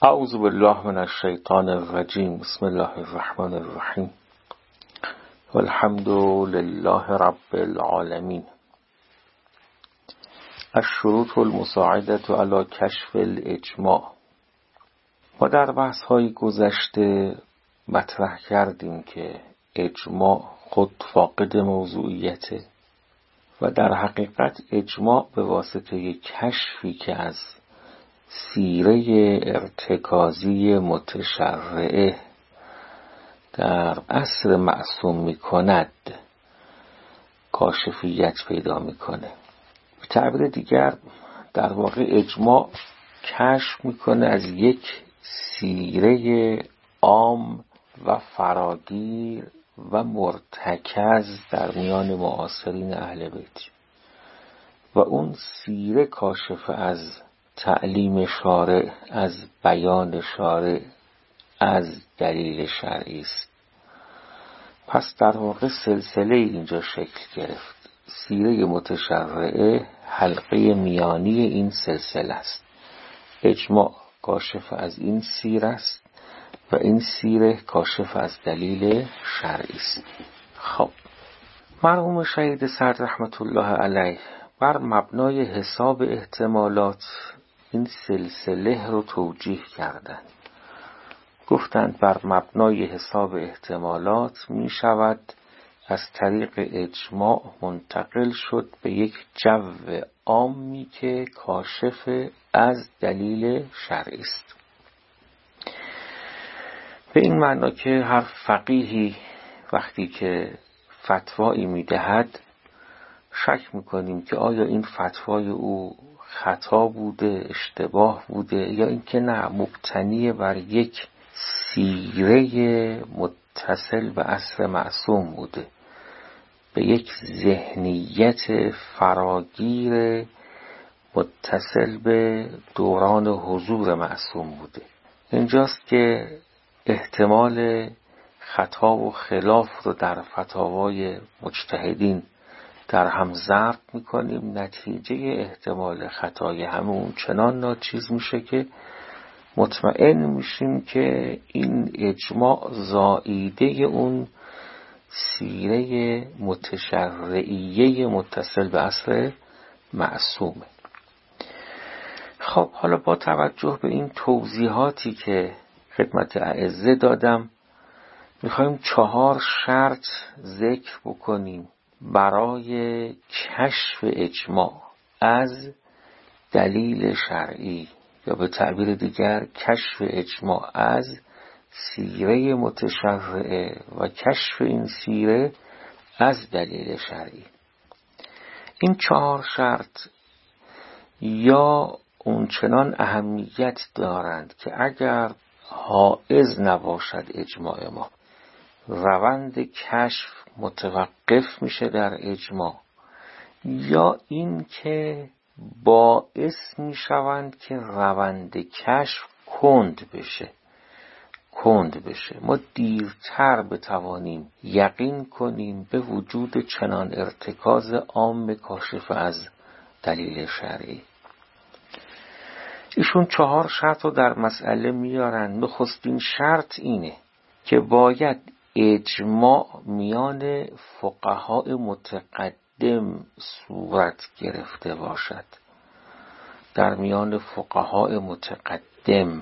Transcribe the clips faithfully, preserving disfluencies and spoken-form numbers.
اعوذ بالله من الشیطان الرجیم. بسم الله الرحمن الرحیم. والحمد لله رب العالمین. الشروط المساعدة على کشف الاجماع. ما در بحث های گذشته مطرح کردیم که اجماع خود فاقد موضوعیته و در حقیقت اجماع به واسطه کشفی که از سیره ارتکازی متشرعه در عصر معصوم می کند کاشفیت پیدا می کنه. به تعبیر دیگر در واقع اجماع کشف می کنه از یک سیره عام و فراگیر و مرتکز در میان معاصرین اهل بیت و اون سیره کاشف از تعلیم شارع، از بیان شارع، از دلیل شرعی است. پس در واقع سلسله اینجا شکل گرفت. سیره متشرعه حلقه میانی این سلسله است. اجماع کاشف از این سیره است و این سیره کاشف از دلیل شرعی است. خب مرحوم شهید سعد رحمت الله علیه بر مبنای حساب احتمالات این سلسله رو توجیه کردند. گفتند بر مبنای حساب احتمالات می شود از طریق اجماع منتقل شد به یک جو عامی که کاشف از دلیل شرعی است. به این معنا که هر فقیهی وقتی که فتوایی می دهد شک می کنیم که آیا این فتوای او خطا بوده، اشتباه بوده یا اینکه نه مبتنی بر یک سیره متصل به عصر معصوم بوده، به یک ذهنیت فراگیر متصل به دوران حضور معصوم بوده. اینجاست که احتمال خطا و خلاف رو در فتاوای مجتهدین در هم ضرب میکنیم. نتیجه احتمال خطای همون چنان ناچیز میشه که مطمئن میشیم که این اجماع زائیده اون سیره متشرعیه متصل به عصر معصومه. خب حالا با توجه به این توضیحاتی که خدمت اعزه دادم میخوایم چهار شرط ذکر بکنیم برای کشف اجماع از دلیل شرعی یا به تعبیر دیگر کشف اجماع از سیره متشرعه و کشف این سیره از دلیل شرعی. این چهار شرط یا اونچنان اهمیت دارند که اگر حائز نباشد اجماع ما، روند کشف متوقف میشه در اجماع، یا این که باعث میشوند که روند کشف کند بشه کند بشه ما دیرتر بتوانیم یقین کنیم به وجود چنان ارتکاز عام کاشف از دلیل شرعی. ایشون چهار شرط رو در مسئله میارن. نخستین شرط اینه که باید اجماع میان فقهای متقدم صورت گرفته باشد. در میان فقهای متقدم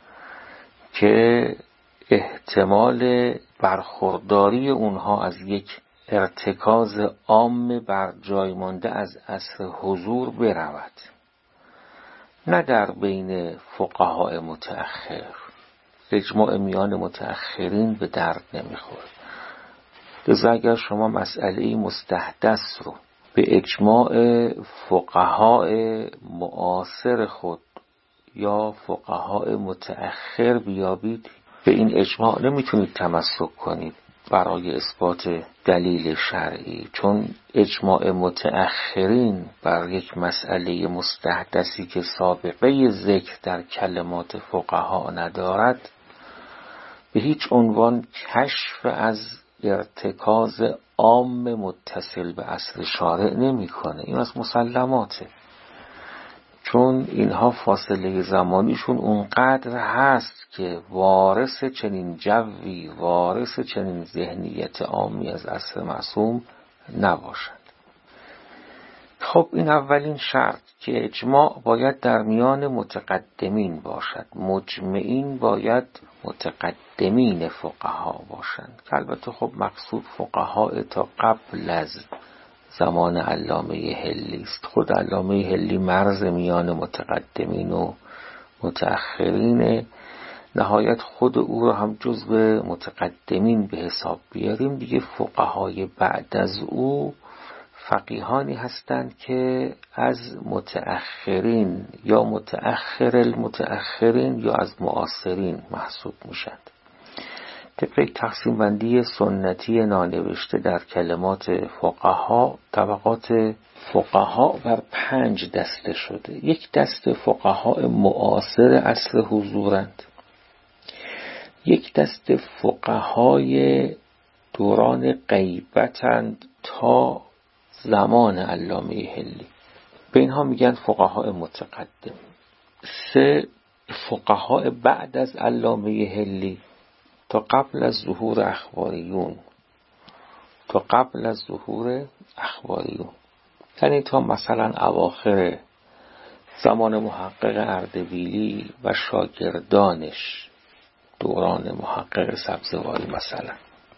که احتمال برخورداری اونها از یک ارتکاز عام بر جای مانده از عصر حضور برود، نه در بین فقهای متأخر. اجماع میان متأخرین به درد نمیخوره. لذا اگر شما مسئله مستحدث رو به اجماع فقهای معاصر خود یا فقهای متأخر بیابید، به این اجماع نمیتونید تمسک کنید برای اثبات دلیل شرعی، چون اجماع متأخرین بر یک مسئله مستحدثی که سابقه ذکر در کلمات فقها ندارد به هیچ عنوان کشف از ارتکاز عام متصل به عصر شارع نمی کنه. این از مسلماته. چون اینها فاصله زمانیشون اونقدر هست که وارث چنین جوی، وارث چنین ذهنیت عامی از عصر معصوم نباشند. خب این اولین شرط که اجماع باید در میان متقدمین باشد، مجمعین باید متقدمین فقها باشند، که البته خب مقصود فقها تا قبل از زمان علامه حلی است. خود علامه حلی مرز میان متقدمین و متأخرین، نهایت خود او را هم جزو متقدمین به حساب بیاریم دیگه. فقهای بعد از او فقیهانی هستند که از متأخرین یا متأخر المتأخرین یا از معاصرین محسوب میشند. طبق تقسیم بندی سنتی نانوشته در کلمات فقها، طبقات فقها بر پنج دسته شده. یک دسته فقها معاصر عصر حضورند، یک دسته فقهای دوران غیبتند تا زمان علامه حلی، به اینها میگن فقهای متقدم. سه فقهای بعد از علامه حلی تا قبل از ظهور اخباریون، تا قبل از ظهور اخباریون یعنی تا مثلا اواخر زمان محقق اردبیلی و شاگردانش، دوران محقق سبزواری مثلا،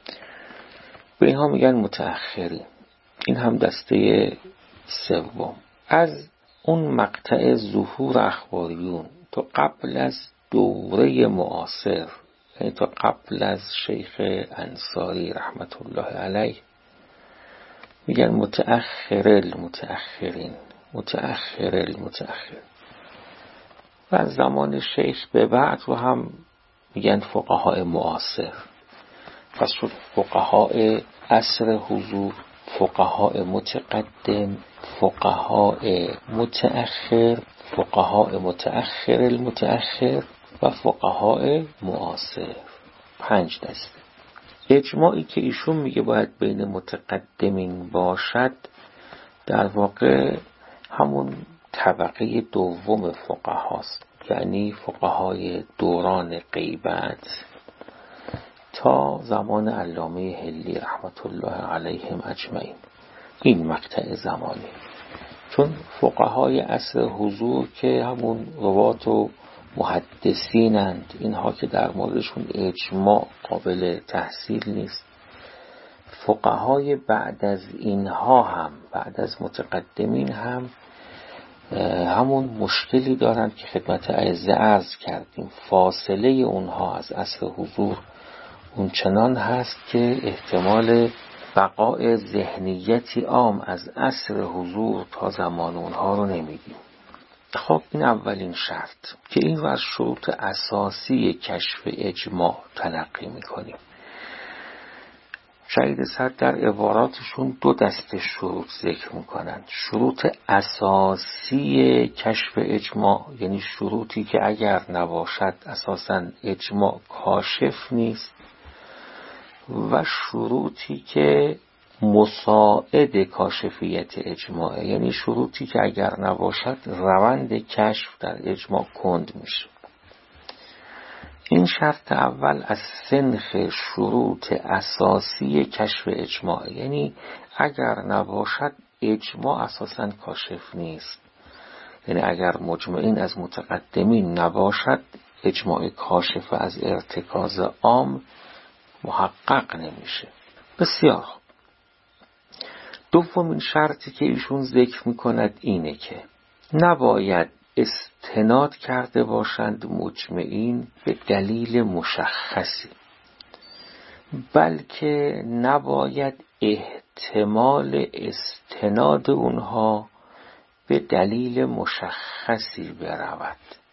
به اینها میگن متأخرین. این هم دسته سوم. از اون مقطع ظهور اخباریون تا قبل از دوره معاصر، یعنی تا قبل از شیخ انصاری رحمت الله علیه، میگن متأخر المتأخرین، متأخر المتأخرین. و از زمان شیخ به بعد رو هم میگن فقهای معاصر. پس شد فقهای عصر حضور، فقهای متقدم، فقهای متأخر، فقهای متأخر المتأخر و فقهای معاصر. پنج دسته. اجماعی که ایشون میگه باید بین متقدمین باشد، در واقع همون طبقه دوم فقهاست، یعنی فقهای دوران غیبت تا زمان علامه حلی رحمت الله علیهم اجمعین. این مقطع زمانی، چون فقهای عصر حضور که همون روات و محدثینند، اینها که در موردشون اجماع قابل تحصیل نیست. فقهای بعد از اینها هم، بعد از متقدمین هم همون مشکلی دارند که خدمت اعزه عرض کردیم. فاصله اونها از عصر حضور اون چنان هست که احتمال بقای ذهنیتی عام از عصر حضور تا زمان اونها رو نمیدیم. خب این اولین شرط که این رو از شروط اساسی کشف اجماع تلقی میکنیم. شهید صدر در عباراتشون دو دسته شروط ذکر میکنند. شروط اساسی کشف اجماع، یعنی شروطی که اگر نباشد اساساً اجماع کاشف نیست، و شروطی که مساعد کاشفیت اجماع، یعنی شروطی که اگر نباشد روند کشف در اجماع کند میشه. این شرط اول از سنخ شروط اساسی کشف اجماع، یعنی اگر نباشد اجماع اساساً کاشف نیست. یعنی اگر مجمعین از متقدمین نباشد، اجماع کاشف از ارتکاز عام محقق نمیشه. بسیار خوب. دومین شرطی که ایشون ذکر میکند اینه که نباید استناد کرده باشند مجمعین به دلیل مشخصی، بلکه نباید احتمال استناد اونها به دلیل مشخصی برود.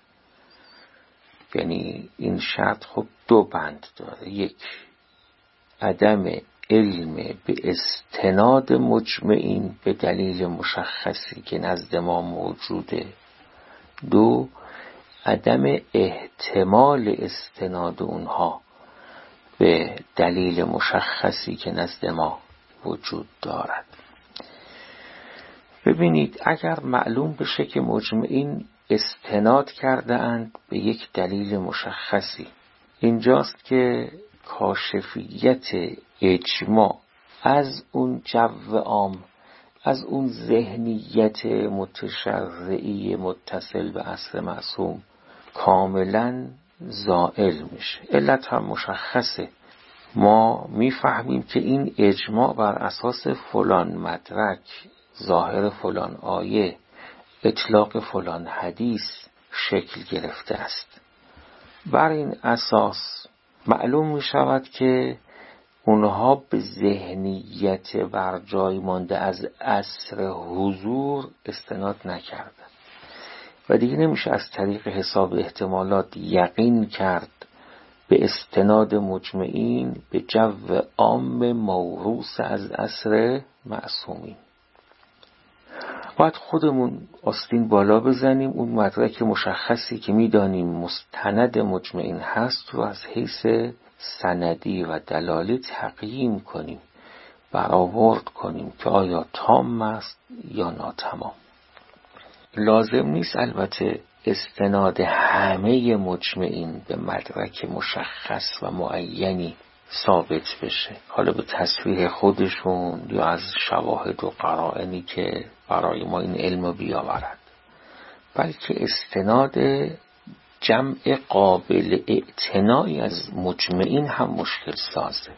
یعنی این شرط خب دو بند داره. یک، عدم علم به استناد مجمعین به دلیل مشخصی که نزد ما موجوده. دو، عدم احتمال استناد اونها به دلیل مشخصی که نزد ما وجود دارد. ببینید اگر معلوم بشه که مجمعین استناد کرده اند به یک دلیل مشخصی، اینجاست که کاشفیت اجماع از اون جو عام، از اون ذهنیت متشرعی متصل به عصر معصوم کاملا زائل میشه. علت هم مشخصه، ما میفهمیم که این اجماع بر اساس فلان مدرک، ظاهر فلان آیه، اطلاق فلان حدیث شکل گرفته است. بر این اساس معلوم می شود که اونها به ذهنیت بر جای مانده از عصر حضور استناد نکردند و دیگه نمیشه از طریق حساب احتمالات یقین کرد به استناد مجمعین به جو عام موروث از عصر معصومین. باید خودمون آستین بالا بزنیم، اون مدرک مشخصی که میدانیم مستند مجمعین هست رو از حیث سندی و دلالی تقییم کنیم، برآورد کنیم که آیا تام است یا ناتمام. لازم نیست البته استناد همه مجمعین به مدرک مشخص و معینی ثابت بشه، حالا به تصریح خودشون یا از شواهد و قرائنی که برای ما این علم بیاورد، بلکه استناد جمع قابل اعتنایی از مجمعین هم مشکل سازه.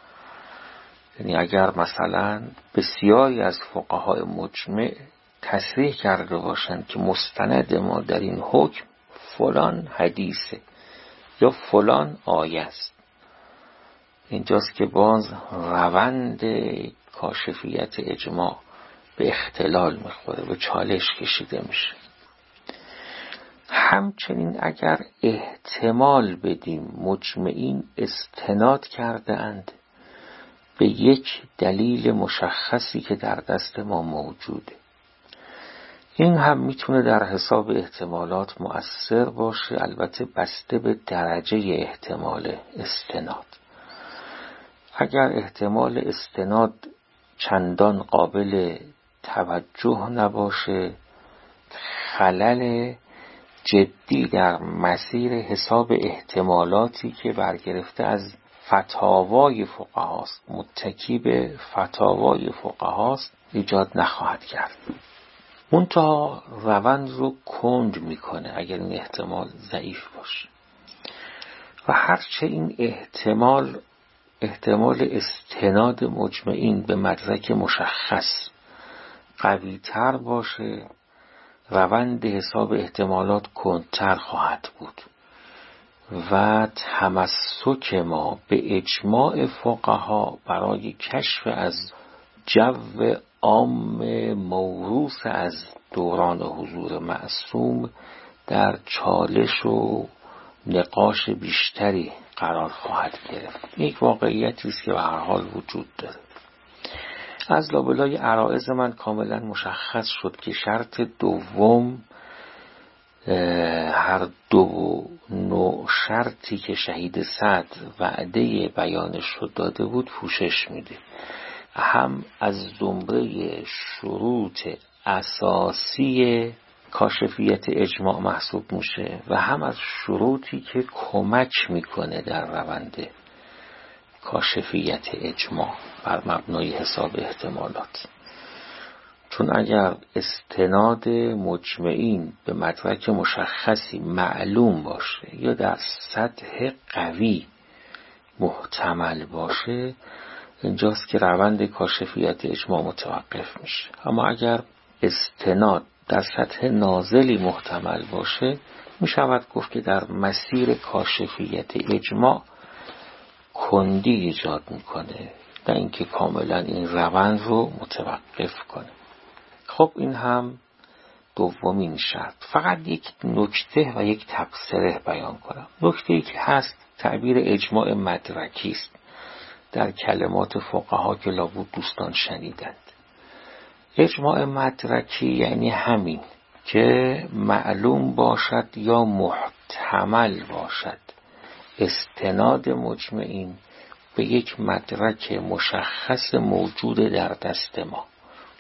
یعنی اگر مثلا بسیاری از فقهای مجمع تصریح کرده باشند که مستند ما در این حکم فلان حدیثه یا فلان آیه است، اینجاست که باز روند کاشفیت اجماع به اختلال میخوره، به چالش کشیده میشه. همچنین اگر احتمال بدیم مجمعین استناد کرده اند به یک دلیل مشخصی که در دست ما موجوده، این هم میتونه در حساب احتمالات مؤثر باشه، البته بسته به درجه احتمال استناد. اگر احتمال استناد چندان قابل توجه نباشه، خلل جدی در مسیر حساب احتمالاتی که برگرفته از فتاوای فقهاست، متکی به فتاوای فقهاست، ایجاد نخواهد کرد. منتها روند رو کند میکنه اگر این احتمال ضعیف باشه. و هرچه این احتمال احتمال استناد مجمعین به مدرک مشخص قوی تر باشه، روند حساب احتمالات کندتر خواهد بود و تمسک ما به اجماع فقها برای کشف از جو عام موروث از دوران حضور معصوم در چالش و نقاش بیشتری قرار خواهد گرفت. یک واقعیتی است که به هر حال وجود داره. از لابلای عرائض من کاملا مشخص شد که شرط دوم هر دو نوع شرطی که شهید صدر وعده بیانش رو داده بود پوشش میده. هم از زمره شروط اساسی کاشفیت اجماع محسوب میشه و هم از شروطی که کمک میکنه در روند کاشفیت اجماع بر مبنای حساب احتمالات. چون اگر استناد مجمعین به مدرک مشخصی معلوم باشه یا در سطح قوی محتمل باشه، اینجاست که روند کاشفیت اجماع متوقف میشه. اما اگر استناد در سطح نازلی محتمل باشه، میشود گفت که در مسیر کاشفیت اجماع کندی ایجاد میکنه، نه اینکه کاملا این روند رو متوقف کنه. خب این هم دومین شرط. فقط یک نکته و یک تبصره بیان کنم. نکته‌ای که هست تعبیر اجماع مدرکی است در کلمات فقها که لابد دوستان شنیدند. اجماع مدرکی یعنی همین که معلوم باشد یا محتمل باشد استناد مجمعین به یک مدرک مشخص موجود در دست ما،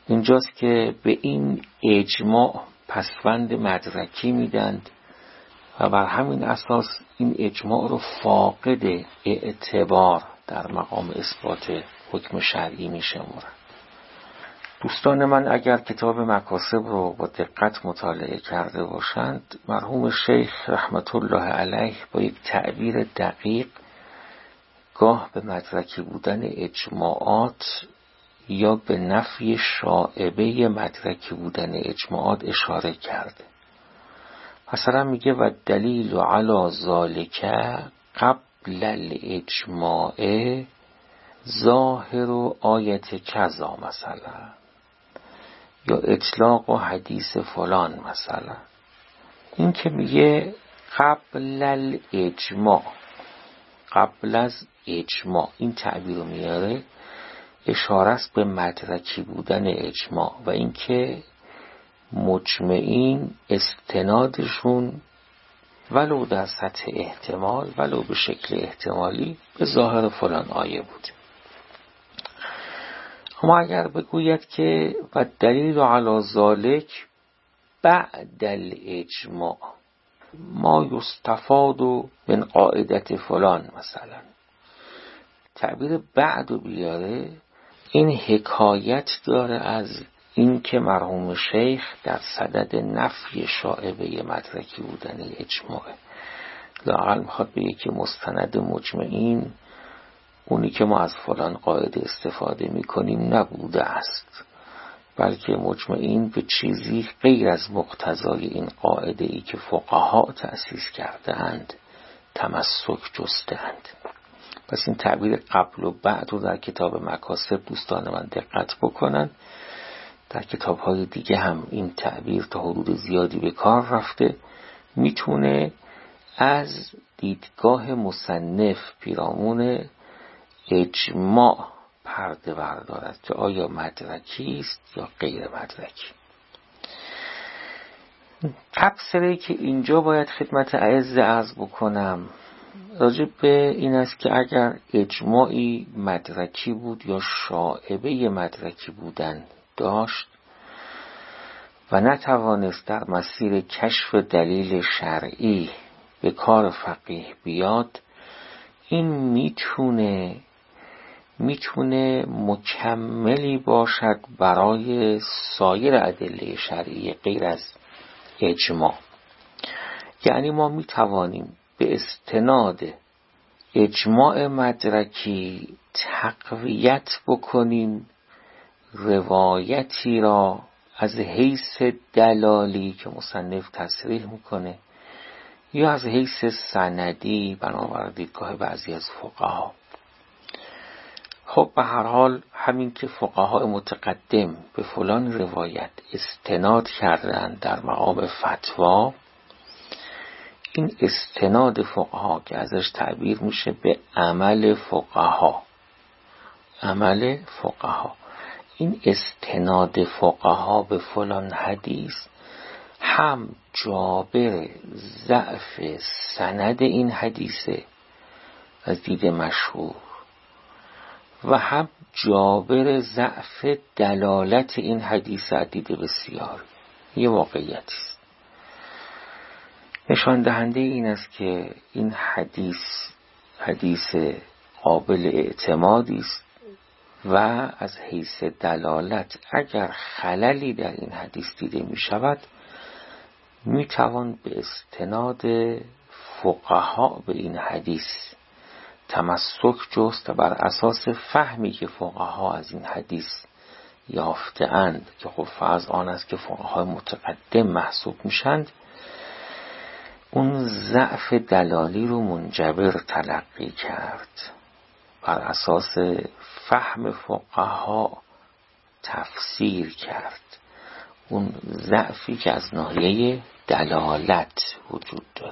اینجاست که به این اجماع پسوند مدرکی میدند و بر همین اساس این اجماع رو فاقد اعتبار در مقام اثبات حکم شرعی میشمارند. دوستان من اگر کتاب مکاسب رو با دقت مطالعه کرده باشند، مرحوم شیخ رحمت الله علیه با یک تعبیر دقیق گاه به مدرکی بودن اجماعات یا به نفی شائبه مدرکی بودن اجماعات اشاره کرده. مثلا میگه و دلیل علی ذالک قبل الاجماع ظاهر و آیت کذا مثلا، یا اطلاق و حدیث فلان مثلا. این که میگه قبل الاجماع، قبل از اجماع، این تعبیر رو میاره اشاره است به مدرکی بودن اجماع و اینکه مجمعین استنادشون ولو در سطح احتمال ولو به شکل احتمالی به ظاهر فلان آیه بود. اما اگر بگوید که و دلیل علی ذالک بعد الاجماع ما یستفاد من قاعدت فلان مثلا، تعبیر بعد رو بیاره، این حکایت داره از این که مرحوم شیخ در صدد نفی شائبه مدرکی بودن اجماع، لااقل میخواد بگه که مستند مجمعین اونی که ما از فلان قاعده استفاده میکنیم نبوده است، بلکه مجمعین به چیزی غیر از مقتضای این قاعده ای که فقها تأسیس کرده اند تمسک جسته اند. پس این تعبیر قبل و بعد رو در کتاب مکاسب دوستان من دقت بکنن. در کتاب های دیگه هم این تعبیر تا حدود زیادی به کار رفته، میتونه از دیدگاه مصنف پیرامون اجماع پرده بردارد که آیا مدرکی است یا غیر مدرکی. تبصره‌ای که اینجا باید خدمت اعز عرض بکنم راجع به این است که اگر اجماعی مدرکی بود یا شائبه مدرکی بودن داشت و نتوانست در مسیر کشف دلیل شرعی به کار فقیه بیاد، این میتونه میتونه مکملی باشد برای سایر ادله شرعی غیر از اجماع. یعنی ما میتوانیم به استناد اجماع مدرکی تقویت بکنیم روایتی را از حیث دلالی که مصنف تصریح میکنه یا از حیث سندی بنابر دیدگاه بعضی از فقها. خب به هر حال همین که فقهای متقدم به فلان روایت استناد کردن در مقام فتوا، این استناد فقها که ازش تعبیر میشه به عمل فقها، عمل فقها، این استناد فقها به فلان حدیث هم جابر ضعف سند این حدیثه از دید مشهور و هم جابر ضعف دلالت این حدیث از دید بسیار. یه واقعیتی است نشان دهنده این است که این حدیث حدیث قابل اعتمادی است و از حیث دلالت اگر خللی در این حدیث دیده می شود می توان به استناد فقها به این حدیث تمسک جست و بر اساس فهمی که فقها از این حدیث یافته اند که خب فرض آن است که فقهای متقدم محسوب میشند، اون ضعف دلالی رو منجبر تلقی کرد، بر اساس فهم فقها تفسیر کرد اون ضعفی که از ناحیه دلالت وجود داره.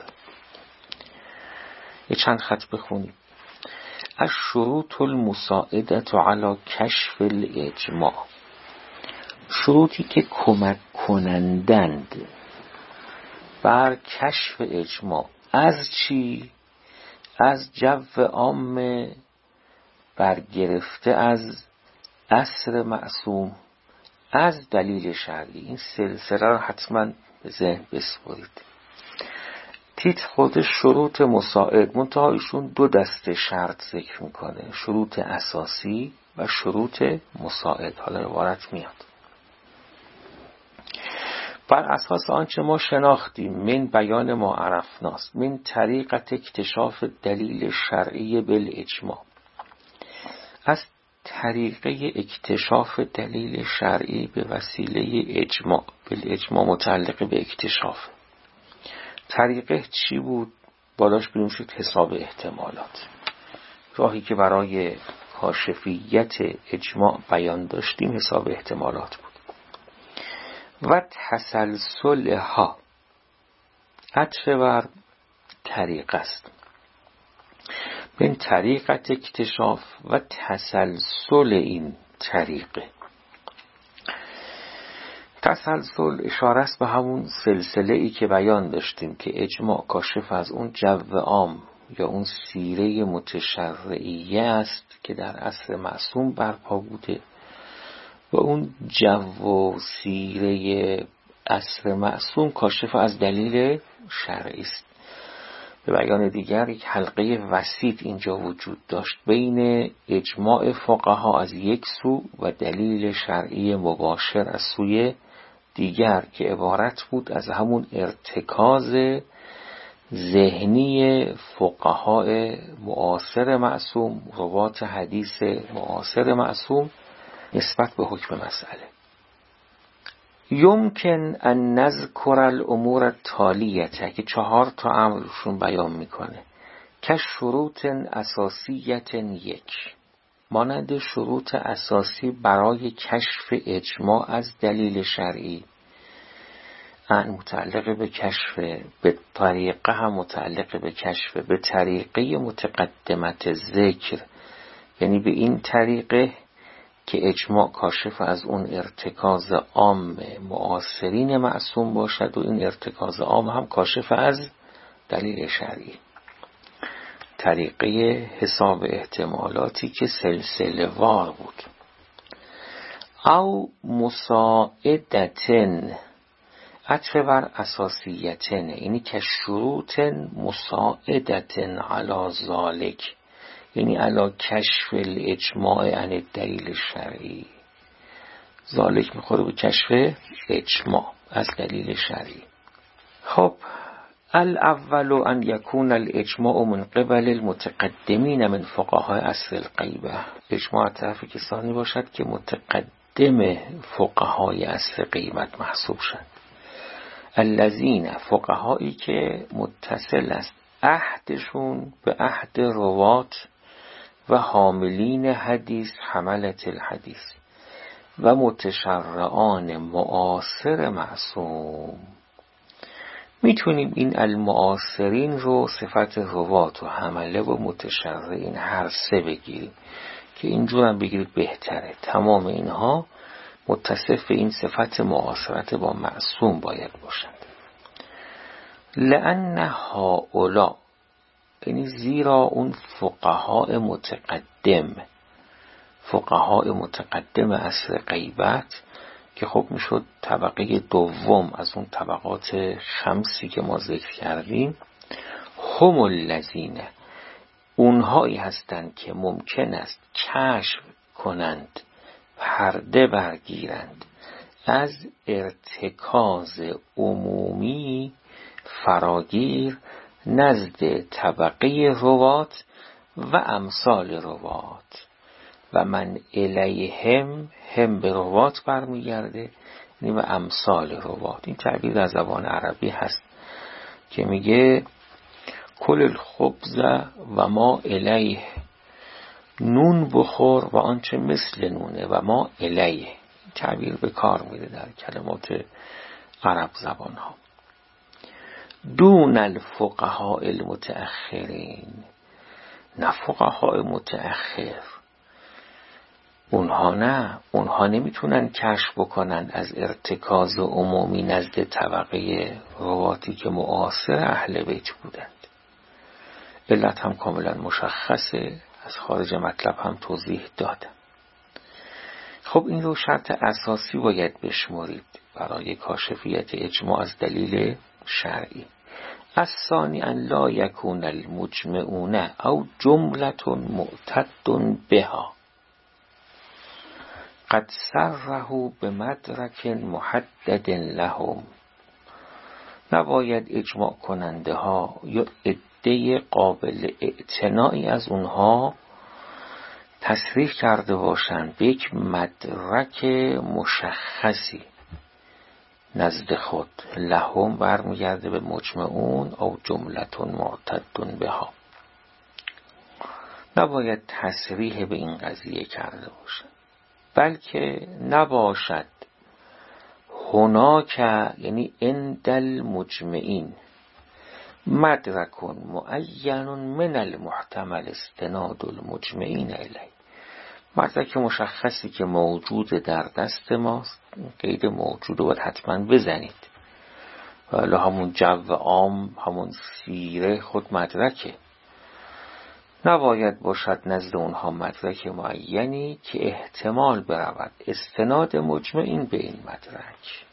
یه چند خط بخونیم. الشروط المساعدة علی کشف الاجماع، شروطی که کمک کنندند بر کشف اجماع. از چی؟ از جو عام برگرفته از عصر معصوم از دلیل شرعی. این سلسله رو حتما به ذهن بسپارید. تیتر خودش شروط مساعد، منتها ایشون دو دسته شرط ذکر میکنه، شروط اساسی و شروط مساعد. حالا عبارت میاد بر اساس آنچه ما شناختیم، من بیان ما عرفناست، من طریقت اکتشاف دلیل شرعی بالاجماع، از طریقه اکتشاف دلیل شرعی به وسیله اجماع. بالاجماع متعلق به اکتشاف. طریقه چی بود؟ بالاش بریم شد حساب احتمالات. راهی که برای کاشفیت اجماع بیان داشتیم حساب احتمالات بود. و تسلسل ها عطف بر طریق است. من طریقت اکتشاف و تسلسل این طریقه. تسلسل اشاره است به همون سلسله ای که بیان داشتیم که اجماع کاشف از اون جو عام یا اون سیره متشرعیه است که در عصر معصوم برپا بوده و اون جو و سیره عصر معصوم کاشف از دلیل شرعی است. به بیان دیگر یک حلقه وسیط اینجا وجود داشت بین اجماع فقها از یک سو و دلیل شرعی مباشر از سوی دیگر که عبارت بود از همون ارتکاز ذهنی فقهای معاصر معصوم، روات حدیث معاصر معصوم نسبت به حکم مسئله. یمکن ان نذکر الامور التالیه که چهار تا امرشون بیان میکنه که شروط اساسیت یک، مانند شروط اساسی برای کشف اجماع از دلیل شرعی، ان متعلق به کشف، به طریقه هم متعلق به کشف، به طریقه متقدمت ذکر، یعنی به این طریقه که اجماع کاشف از اون ارتکاز عام معاصرین معصوم باشد و این ارتکاز عام هم کاشف از دلیل شرعی. طریقه حساب احتمالاتی که سلسله وار بود. او مساعدتن عطف بر اساسیتن، یعنی که شروط مساعدتن علی ذالک، یعنی علی کشف الاجماع عن الدلیل شرعی. ذالک میخوره به کشف اجماع از دلیل شرعی. خب الاول ان یکون الاجماع من قبل المتقدمین من فقهای عصر الغیبه، اجماع طرف کسانی باشد که متقدم فقهای عصر غیبت محسوب شد. الذین، فقهایی که متصل است عهدشون به عهد روات و حاملین حدیث، حملت الحدیث، و متشرعان معاصر معصوم. میتونیم این المعاصرین رو صفت روات و حمله و متشرعین هر سه بگیریم که اینجور هم بگیرید بهتره. تمام اینها متصف این صفت معاصرت با معصوم باید باشند. لأن هؤلاء، یعنی زیرا اون فقهای متقدم، فقهای متقدم عصر غیبت که خب میشد طبقه دوم از اون طبقات خمسی که ما ذکر کردیم، هم الذین، اونهایی هستند که ممکن است کشف کنند، پرده برگیرند از ارتکاز عمومی فراگیر نزد طبقه روات و امثال روات و من الیهم، هم به روات برمیگرده یعنی و امثال روات. این تعبیر در زبان عربی هست که میگه کل الخبز و ما الیه، نون بخور و آنچه مثل نونه و ما الیه. این تعبیر به کار میره در کلمات عرب زبان ها. دون الفقهاء المتأخرین، نه فقهای متأخر، اونها نه، اونها نمیتونن کشف بکنن از ارتکاز عمومی نزد طبقه رواتی که معاصر اهل بیت بودند. علت هم کاملا مشخصه، از خارج مطلب هم توضیح دادم. خب این رو شرط اساسی باید بشمرید برای کاشفیت اجماع از دلیل شرعی. الثانی ان لا یکون المجمعون او جملة معتد بها قد صرحوا بمدرک محدد لهم. نباید اجماع کننده ها یا عده قابل اعتنایی از اونها تصریح کرده باشند به یک مدرک مشخصی نزد خود. لهم برمیگرده به مجمعون او جملتون معتد بها. نباید تصریح به این قضیه کرده باشند، بلکه نباشد هناک یعنی عند المجمعین مدرک معین من المحتمل استناد المجمعین الیه. مدرک مشخصی که موجود در دست ماست. قید موجود رو باید حتما بزنید، ولی همون جو عام، همون سیره خود مدرکه. نباید باشد نزد اونها مدرک معینی که احتمال برود استناد مجمعین به این مدرک.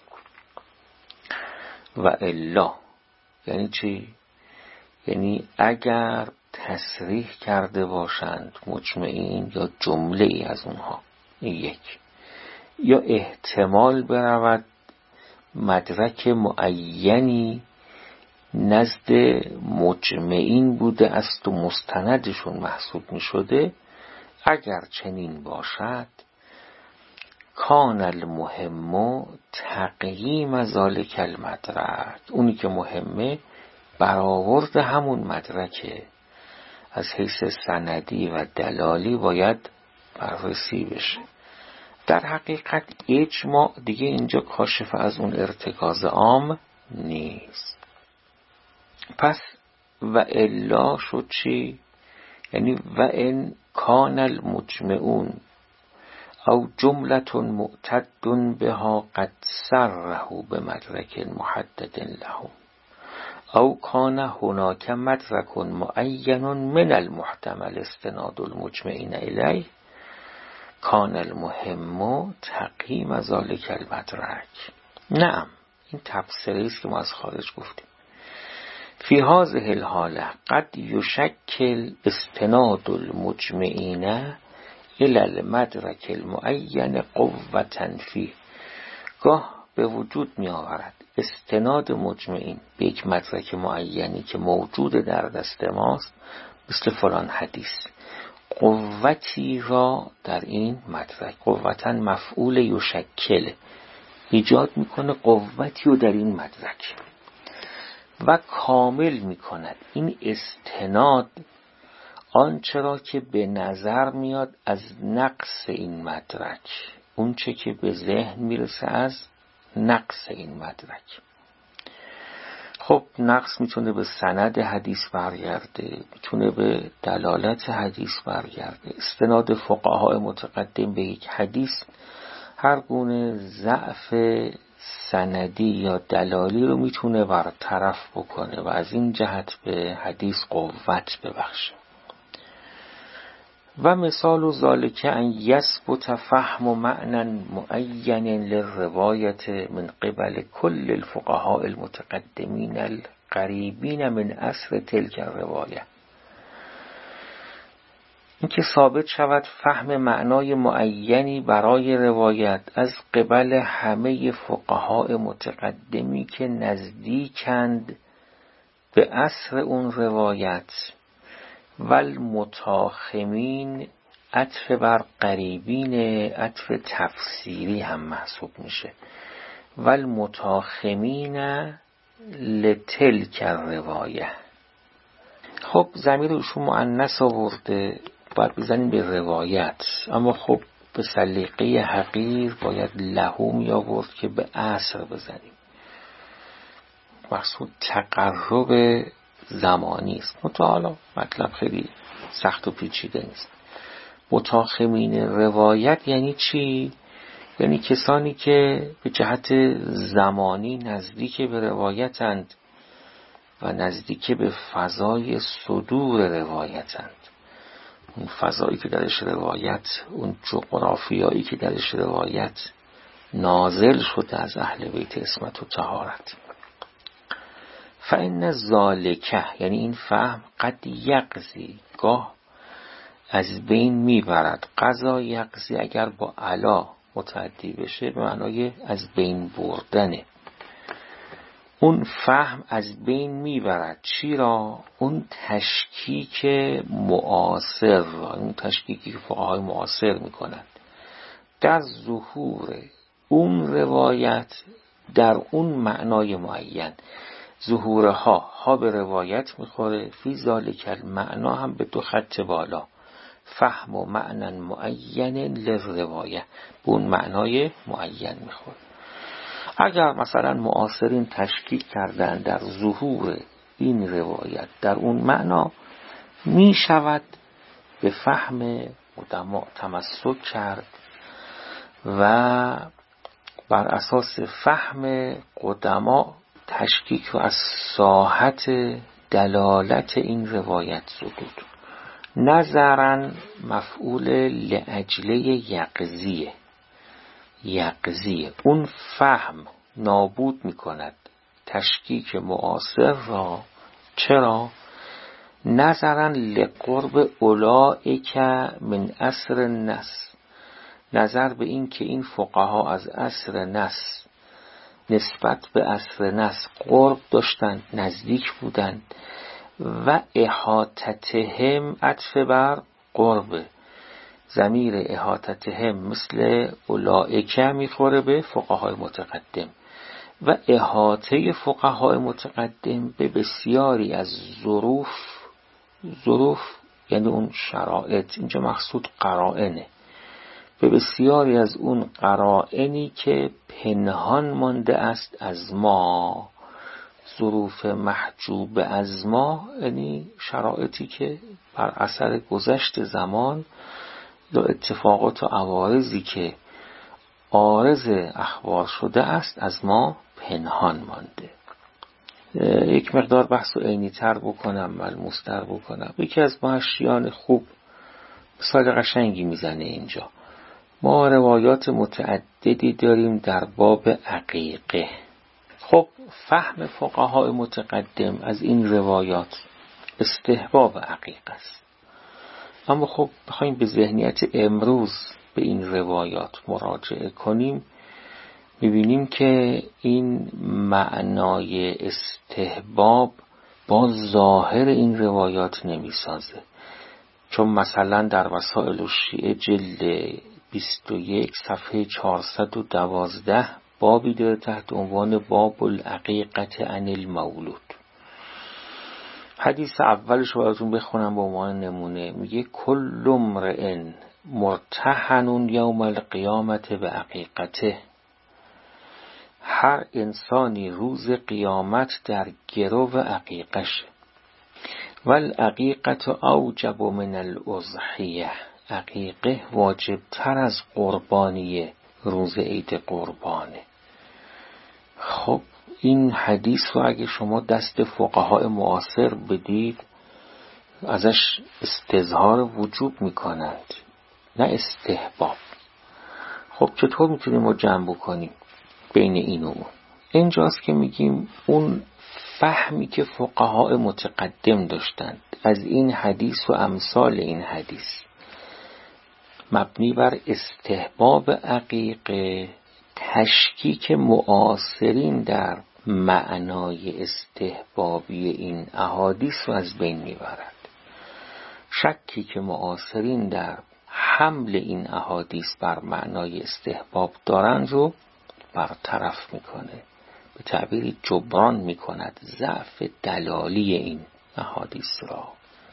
و الا یعنی چی؟ یعنی اگر تصریح کرده باشند مجمعین یا جمله ای از اونها، این یک، یا احتمال برود مدرک معینی نزد مجمعین بوده است و مستندشون محسوب می شده، اگر چنین باشد کان المهم تقییم ذالک المدرک. اونی که مهمه برآورد همون مدرکه، از حیث سندی و دلالی باید بررسی بشه. در حقیقت اجماع دیگه اینجا کاشف از اون ارتکاز عام نیست. پس و الا شد چی؟ یعنی و ان کان المجمعون او جملة معتد بها قد صرحوا بمدرک محدد لهم او کان هناک مدرک معین من المحتمل استناد المجمعین الیه کان المهم تقییم ذالک المدرک. نعم، این تفسیری است که ما از خارج گفتیم. فی هذه الحاله قد یشکل استناد المجمعین الی المدرک المعین قوة فیه. گاه به وجود می آورد استناد مجمعین به یک مدرک معینی که موجود در دست ماست، مثل فلان حدیث، قوتی را در این مدرک، قوتا مفعول یشکل، ایجاد میکنه قوتی رو در این مدرک و کامل میکند این استناد آنچه را که به نظر میاد از نقص این مدرک، اون چه که به ذهن میرسه از نقص این مدرک. خب نقص میتونه به سند حدیث برگرده، میتونه به دلالت حدیث برگرده. استناد فقهای متقدم به یک حدیث هر گونه ضعف سندی یا دلالی رو میتونه برطرف بکنه و از این جهت به حدیث قوت ببخشه. و مثال ذالک ان یثبت فهم معنی معین للروایت من قبل کل الفقهاء المتقدمین القریبین من اصل تلک الروایه. اینکه ثابت شود فهم معنای معینی برای روایت از قبل همه فقهای متقدمی که نزدیکند به اصل اون روایت، والمتاخمین عطف بر قریبین عطف تفسیری هم محسوب میشه. والمتاخمین لتلک الروایه. خب ضمیر ایشون مؤنث آورده، باید بزنیم به روایت، اما خب به سلیقه حقیر باید لهو می آورد که به اصل بزنیم. مقصود تقرب زمانی است. متعالی مطلب خیلی سخت و پیچیده نیست. متاخمین روایت یعنی چی؟ یعنی کسانی که به جهت زمانی نزدیک به روایتند و نزدیک به فضای صدور روایتند. اون فضایی که درش روایت، اون جغرافیایی که درش روایت نازل شده از اهل بیت عصمت و طهارت. فإن ذالک، یعنی این فهم، قد یقضی، گاه از بین میبرد. قضا یقضی اگر با علا متعدی بشه به معنای از بین بردنه. اون فهم از بین میبرد چی را؟ اون تشکیک معاصر را، اون تشکیکی که فقهای معاصر میکنند در ظهور اون روایت در اون معنای معین. ظهورها ها به روایت میخوره، فی ذالک المعنا هم به دو خط بالا، فهم و معنی معین للروایه، به اون معنای معین میخوره. اگر مثلا معاصرین تشکیک کردن در ظهور این روایت در اون معنا، می شود به فهم قدما تمسک کرد و بر اساس فهم قدما تشکیک و از ساحت دلالت این روایت زدود. نظرا مفعول لاجل یقضیه، یقضیه اون فهم نابود می کند تشکیک معاصر را. چرا؟ نظرا لقرب اولئک من عصر النص، نظر به این که این فقها از عصر نص نسبت به عصر نص قرب داشتند، نزدیک بودند. و احاطتهم عطف بر قرب، ضمیر احاطتهم مثل اولئک میخوره به فقهای متقدم و احاطه فقهای متقدم به بسیاری از ظروف، ظروف یعنی اون شرایط، اینجا مقصود قرائنه، به بسیاری از اون قرائنی که پنهان مانده است از ما. ظروف محجوب از ما یعنی شرایطی که بر اثر گذشت زمان یا اتفاقات و عوارضی که عارض اخبار شده است از ما پنهان مانده. یک مقدار بحث و عینی تر بکنم، ملموس تر بکنم. یکی از محشیان خوب مثال قشنگی میزنه اینجا. ما روایات متعددی داریم در باب عقیقه. خب فهم فقهای متقدم از این روایات استحباب عقیقه است، اما خب بخوایم به ذهنیت امروز به این روایات مراجعه کنیم، میبینیم که این معنای استحباب با ظاهر این روایات نمیسازه. چون مثلا در وسائل الشیعه جلد بیست و یک صفحه چهارصد و دوازده بابی داره تحت عنوان باب العقیقة عن المولود. حدیث اولش رو براتون بخونم به عنوان نمونه. میگه کل امرئ مرتهن یوم القیامت به عقیقته، هر انسانی روز قیامت در گرو عقیقشه. والعقیقة اوجب من الاضحیه، عقیقه واجب تر از قربانیه، روز عید قربانه. خب این حدیث رو اگه شما دست فقهای معاصر بدید ازش استظهار وجوب میکنند نه استحباب. خب چطور میتونیم ما جمع بکنیم بین این و اون؟ اینجاست که میگیم اون فهمی که فقهای متقدم داشتند از این حدیث و امثال این حدیث مبنی بر استحباب عقیقه، تشکیک معاصرین در معنای استحبابی این احادیث رو از بین میبرد. شکی که معاصرین در حمل این احادیث بر معنای استحباب دارند رو برطرف میکنه، به تعبیری جبران میکند ضعف دلالی این احادیث را.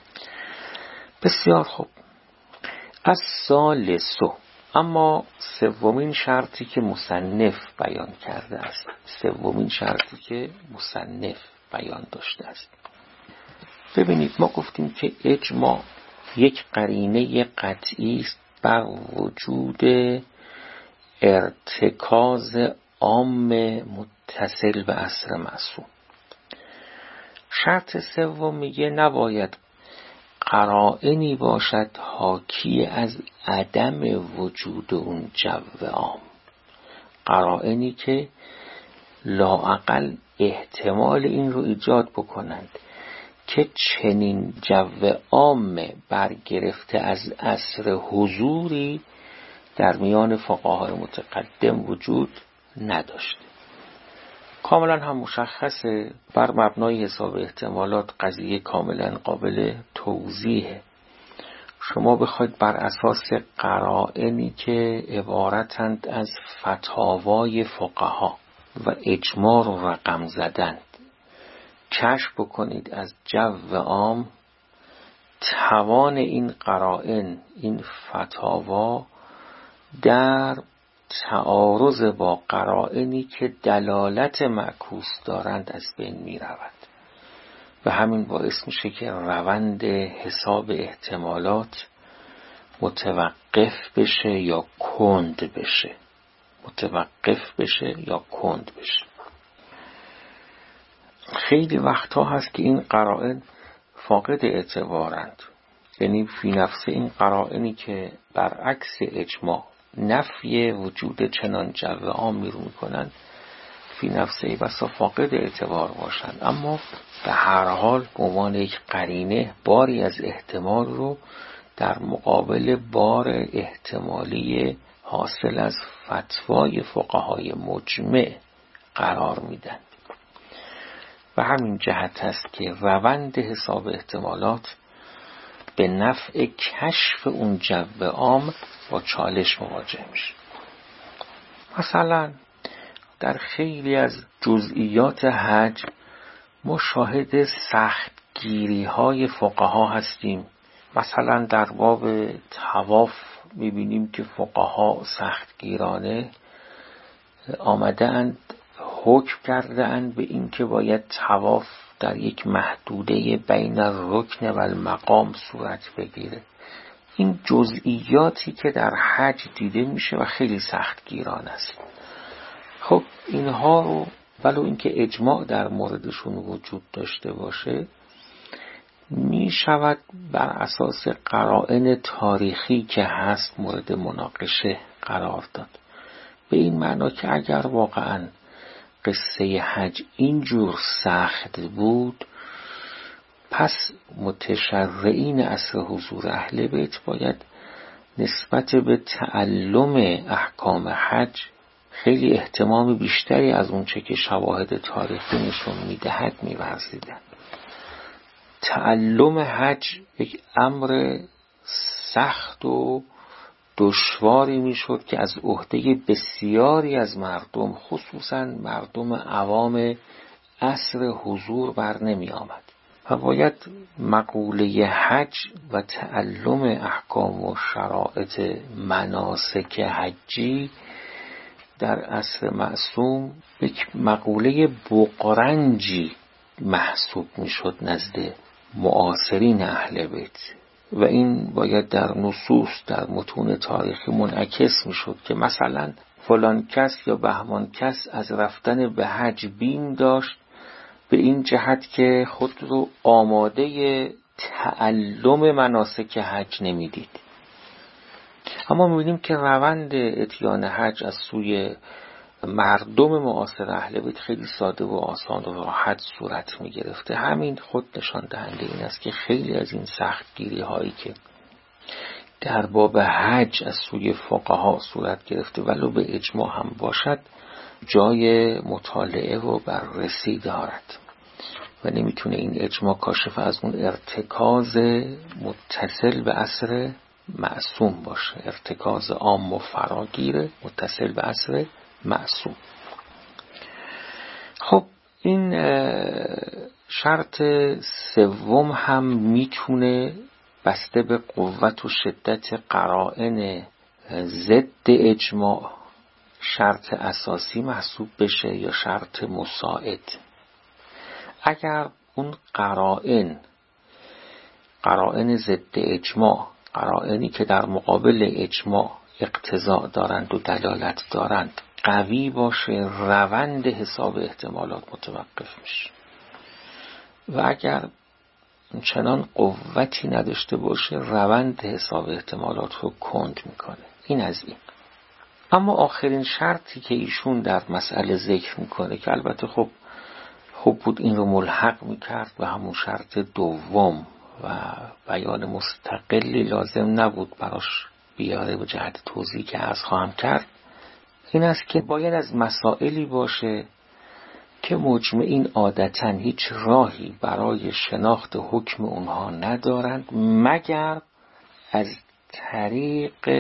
بسیار خوب. از ثالثو، اما سومین شرطی که مصنف بیان کرده است، سومین شرطی که مصنف بیان داشته است. ببینید ما گفتیم که اجماع یک قرینه قطعی است بر وجود ارتکاز عام متصل به عصر معصوم. شرط سوم میگه نباید قرائنی باشد حاکی از عدم وجود اون جو عام، قرائنی که لااقل احتمال این رو ایجاد بکنند که چنین جو عام برگرفته از عصر حضوری در میان فقهای متقدم وجود نداشته. کاملا هم مشخصه بر مبنای حساب احتمالات قضیه کاملا قابل توضیحه. شما بخواید بر اساس قرائنی که عبارتند از فتاوای فقها و اجماع رو رقم زدند کشف بکنید از جو عام، توان این قرائن، این فتاوا در تعارض با قرائنی که دلالت معکوس دارند از بین می رود و همین باعث میشه که روند حساب احتمالات متوقف بشه یا کند بشه متوقف بشه یا کند بشه. خیلی وقتا هست که این قرائن فاقد اعتبارند، یعنی فی نفس این قرائنی که برعکس اجماع نفی وجود چنان جو عام رو میکنن فی نفسه بسا فاقد اعتبار باشند، اما به هر حال به عنوان یک قرینه باری از احتمال رو در مقابل بار احتمالی حاصل از فتوای فقهای مجمع قرار میدن. و همین جهت است که روند حساب احتمالات به نفع کشف اون جو عام با چالش مواجه میشه. مثلا در خیلی از جزئیات حج ما شاهد سختگیری های فقها هستیم. مثلا در باب طواف میبینیم که فقها سختگیرانه آمده اند حکم کرده اند به این که باید طواف در یک محدوده بین الرکن و المقام صورت بگیره. این جزئیاتی که در حج دیده میشه و خیلی سختگیران است. خب اینها رو ولو اینکه اجماع در موردشون وجود داشته باشه می شود بر اساس قرائن تاریخی که هست مورد مناقشه قرار داد، به این معنا که اگر واقعاً قصه حج اینجور سخت بود پس متشرعین عصر حضور اهل بیت باید نسبت به تعلم احکام حج خیلی اهتمام بیشتری از اونچه که شواهد تاریخی نشون میدهد می‌ورزیدن. تعلم حج یک امر سخت و دشواری میشد که از عهده بسیاری از مردم خصوصا مردم عوام عصر حضور بر نمی آمد و باید مقوله حج و تعلم احکام و شرائط مناسک حجی در عصر معصوم یک مقوله بقرنجی محسوب میشد نزد معاصرین اهل بیت و این باید در نصوص در متون تاریخی منعکس میشد که مثلا فلان کس یا بهمان کس از رفتن به حج بیم داشت به این جهت که خود رو آماده تعلم مناسک حج نمیدید. اما می‌بینیم که روند اتیان حج از سوی مردم معاصر اهل بیت خیلی ساده و آسان و راحت صورت می‌گرفته. همین خود نشان دهنده این است که خیلی از این سختگیری هایی که در باب حج از سوی فقها صورت گرفته ولو به اجماع هم باشد جای مطالعه و بررسی دارد و نمیتونه این اجماع کاشف از اون ارتکاز متصل به عصر معصوم باشه، ارتکاز عام و فراگیر متصل به عصر معصوم. خب این شرط سوم هم میتونه بسته به قوت و شدت قرائن ضد اجماع شرط اساسی محسوب بشه یا شرط مساعد. اگر اون قرائن قرائن ضد اجماع، قرائنی که در مقابل اجماع اقتضا دارند و دلالت دارند قوی باشه روند حساب احتمالات متوقف میشه و اگر چنان قوتی نداشته باشه روند حساب احتمالات رو کند میکنه. این از این. اما آخرین شرطی که ایشون در مسئله ذکر میکنه که البته خب خوب بود این رو ملحق میکرد و همون شرط دوم و بیان مستقلی لازم نبود براش بیاره به جهت توضیحی که عرض خواهم کرد، این است که باید از مسائلی باشه که مجمعین عادتاً هیچ راهی برای شناخت حکم اونها ندارند مگر از طریق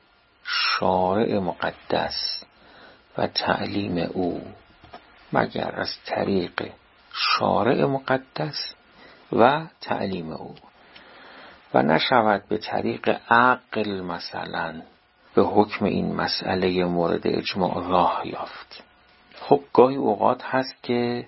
شارع مقدس و تعلیم او، مگر از طریق شارع مقدس و تعلیم او و نشود به طریق عقل مثلا به حکم این مسئله مورد اجماع راه یافت. خب گاهی اوقات هست که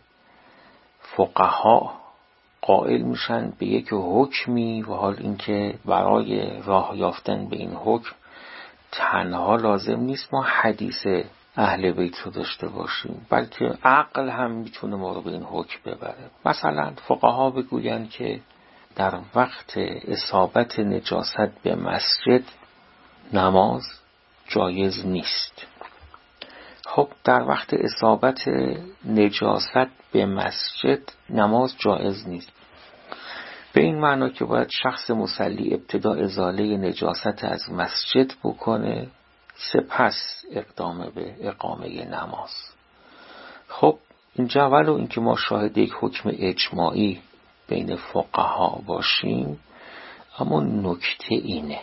فقها قائل میشن به یک حکمی و حال اینکه برای راه یافتن به این حکم تنها لازم نیست ما حدیث اهل بیت رو داشته باشیم، بلکه عقل هم میتونه ما رو به این حکم ببره. مثلا فقها بگوین که در وقت اصابت نجاست به مسجد نماز جایز نیست. خب در وقت اصابت نجاست به مسجد نماز جایز نیست به این معنا که باید شخص مصلی ابتدا ازاله نجاست از مسجد بکنه سپس اقدام به اقامه نماز. خب اینجا ولو اینکه ما شاهد یک حکم اجماعی بین فقها باشیم، اما نکته اینه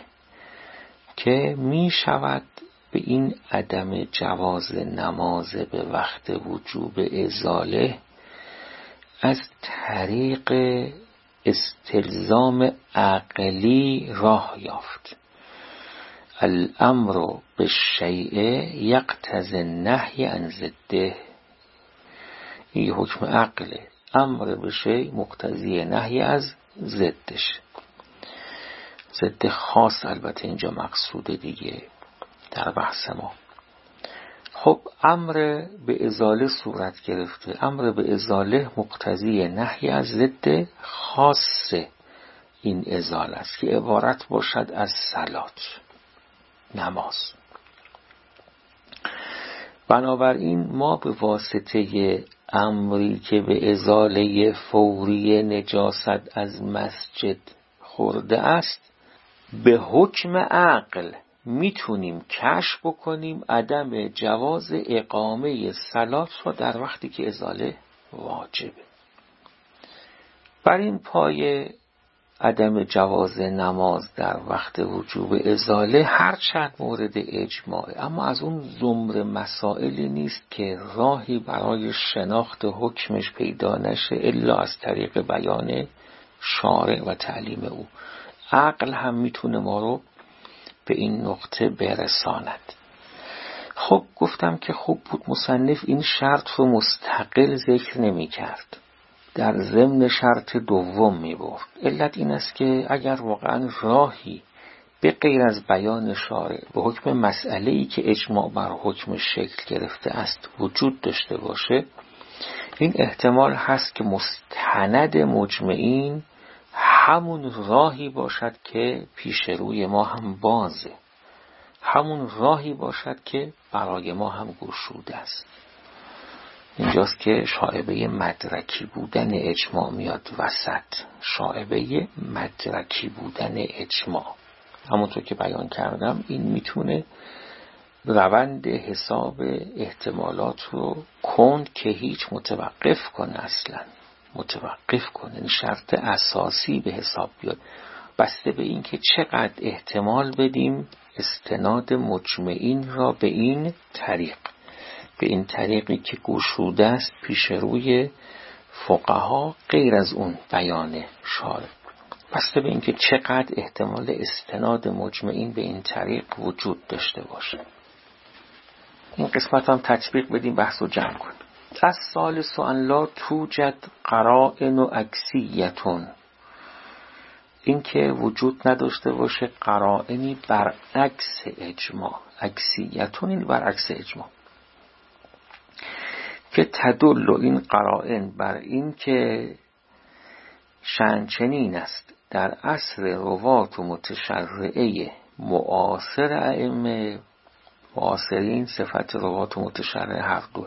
که می شود به این عدم جواز نماز به وقت وجوب ازاله از طریق استلزام عقلی راه یافت. الامر بالشیء یقتضی النهی عن ضده. این حکم عقله. امر به شیء مقتضی نهی از ضدش. ضد خاص البته اینجا مقصوده دیگه در بحث ما. خب امر به ازاله صورت گرفته. امر به ازاله مقتضی نهی از ضد خاص این ازاله است که عبارت باشد از صلات، نماز. بنابراین ما به واسطه امری که به ازاله فوری نجاست از مسجد خورده است به حکم عقل میتونیم کشف بکنیم عدم جواز اقامه صلات را در وقتی که ازاله واجبه. بر این پایه عدم جواز نماز در وقت وجوب ازاله هرچند مورد اجماعه، اما از اون زمر مسائلی نیست که راهی برای شناخت حکمش پیدا نشه الا از طریق بیان شارع و تعلیم او. عقل هم میتونه ما رو به این نقطه برساند. خب گفتم که خوب بود مصنف این شرط رو مستقل ذکر نمی کرد، در ضمن شرط دوم می برد. علت این است که اگر واقعا راهی به غیر از بیان شارع به حکم مسئله‌ای که اجماع بر حکم شکل گرفته است وجود داشته باشه، این احتمال هست که مستند مجمعین همون راهی باشد که پیش روی ما هم بازه، همون راهی باشد که برای ما هم گشوده است. اینجاست که شائبه مدرکی بودن اجماع میاد وسط. شائبه مدرکی بودن اجماع همونطور که بیان کردم این میتونه روند حساب احتمالات رو کند که هیچ متوقف کنه، اصلا متوقف کنه. این شرط اساسی به حساب بیاد بسته به این که چقدر احتمال بدیم استناد مجمعین را به این طریق، به این طریقی که گشوده است پیش روی فقها غیر از اون بیان شارع، بسته به این که چقدر احتمال استناد مجمعین به این طریق وجود داشته باشه. این قسمت هم تطبیق بدیم، بحث رو جمع کنیم. از ثالث ان لا توجد قرائن و عکسیتون، این که وجود نداشته باشه قرائنی برعکس اجماع. عکسیتون این برعکس اجماع که تدل این قرائن بر این که شأن چنین است در عصر روات و متشرعه معاصر ائمه. معاصرین صفت روات و متشرعه هر دو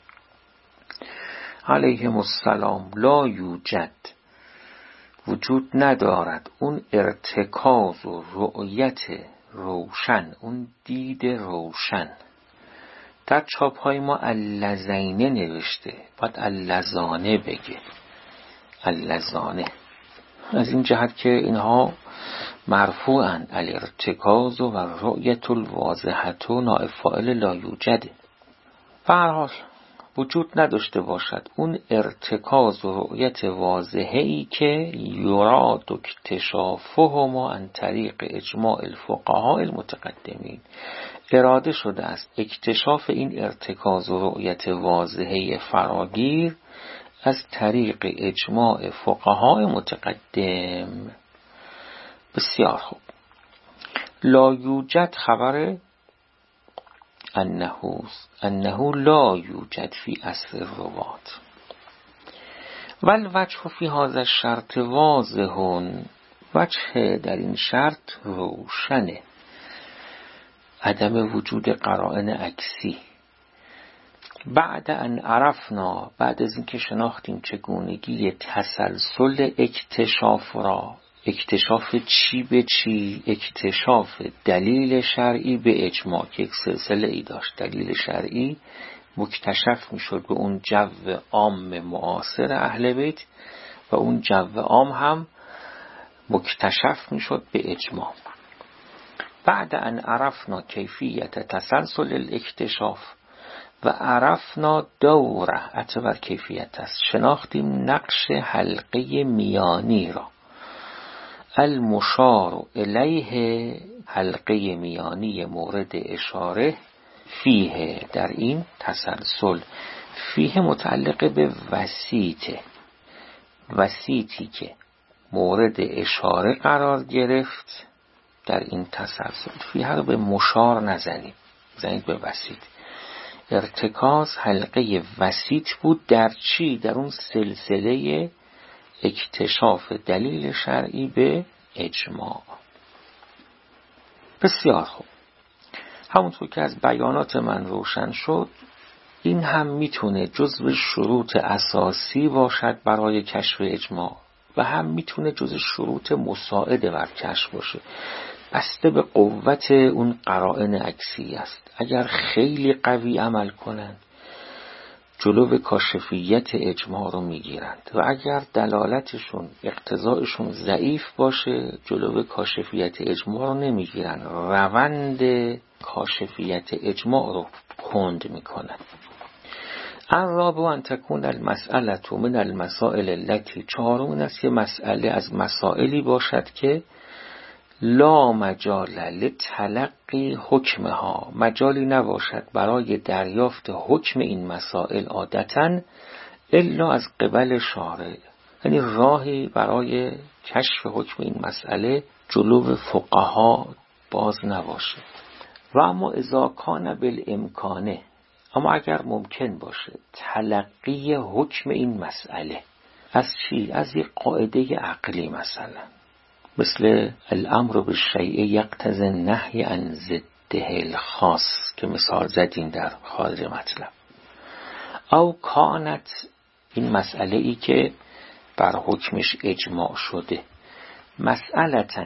علیهم السلام لا یوجد، وجود ندارد اون ارتکاز و رؤیت روشن، اون دید روشن. در چاپ های ما اللذینه نوشته، باید اللذانه بگه، اللذانه، از این جهت که اینها مرفوعند. الارتکاز و رؤیت الواضحت و نائب فاعل لا یوجده. به هر حال وجود نداشته باشد اون ارتکاز و رؤیت واضحی که یراد اکتشافهما عن طریق اجماع الفقهاء المتقدمین، اراده شده است اکتشاف این ارتکاز و رؤیت واضحه فراگیر از طریق اجماع فقهاء متقدم. بسیار خوب. لا یوجد خبر انه انه لا یوجد فی اصل الروات والوجه فی هذا الشرط واضح، وجه در این شرط روشنه، عدم وجود قرائن عکسی. بعد ان عرفنا، بعد از اینکه شناختیم چگونگی تسلسل اکتشاف را، اکتشاف چی به چی، اکتشاف دلیل شرعی به اجماع که یک سلسله ای داشت. دلیل شرعی مکتشف می شد به اون جو عام معاصر اهل بیت و اون جو عام هم مکتشف می شد به اجماع. بعد ان عرفنا کیفیت تسلسل الاکتشاف و عرفنا دوره، اعتبر کیفیت است، شناختیم نقش حلقه میانی را. المشار الیه، حلقه میانی مورد اشاره، فیه در این تسلسل، فیه متعلق به وسیطه، وسیطی که مورد اشاره قرار گرفت در این تسلسل. فیه رو به مشار نزنید، زنید به وسیط. ارتکاز حلقه وسیط بود در چی؟ در اون سلسله اکتشاف دلیل شرعی به اجماع. بسیار خوب. همونطور که از بیانات من روشن شد، این هم میتونه جزو شروط اساسی باشد برای کشف اجماع و هم میتونه جزو شروط مساعد بر کشف باشه، بسته به قوت اون قرائن عکسی است. اگر خیلی قوی عمل کنند جلو کاشفیت اجماع رو میگیرند و اگر دلالتشون اقتضایشون ضعیف باشه جلو کاشفیت اجماع رو نمیگیرند، روند کاشفیت اجماع رو کند میکنند. الرابع ان تکون المسئله من المسائل التي، چهارم این است که مسئله از مسائلی باشد که لا مجال لتلقی حکمها، مجالی نباشد برای دریافت حکم این مسائل عادتاً الا از قبل شارع، یعنی راهی برای کشف حکم این مسئله جلو فقها باز نباشه. و اما اذا کان بالامکانه، اما اگر ممکن باشه تلقی حکم این مسئله از چی؟ از یک قاعده عقلی، مثلا مثل الامر بالشیء یقتضی النهی عن ضده الخاص که مثال زدیم در خارج مطلب. او کانت، این مسئله ای که بر حکمش اجماع شده، مسئلةً